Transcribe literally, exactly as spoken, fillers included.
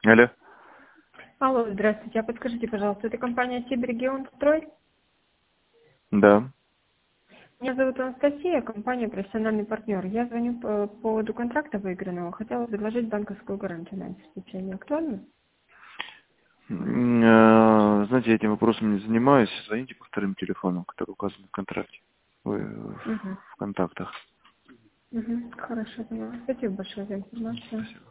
Алло. Алло, здравствуйте. А подскажите, пожалуйста, это компания Сибрегион Строй? Да. Меня зовут Анастасия, компания профессиональный партнер. Я звоню по поводу контракта выигранного. Хотела предложить банковскую гарантию на обеспечение. Актуально? М, э, Знаете, я этим вопросом не занимаюсь. Звоните по вторым телефонам, который указан в контракте. Вы Угу. в контактах. Угу. Хорошо, поняла. Спасибо большое за информацию. Спасибо.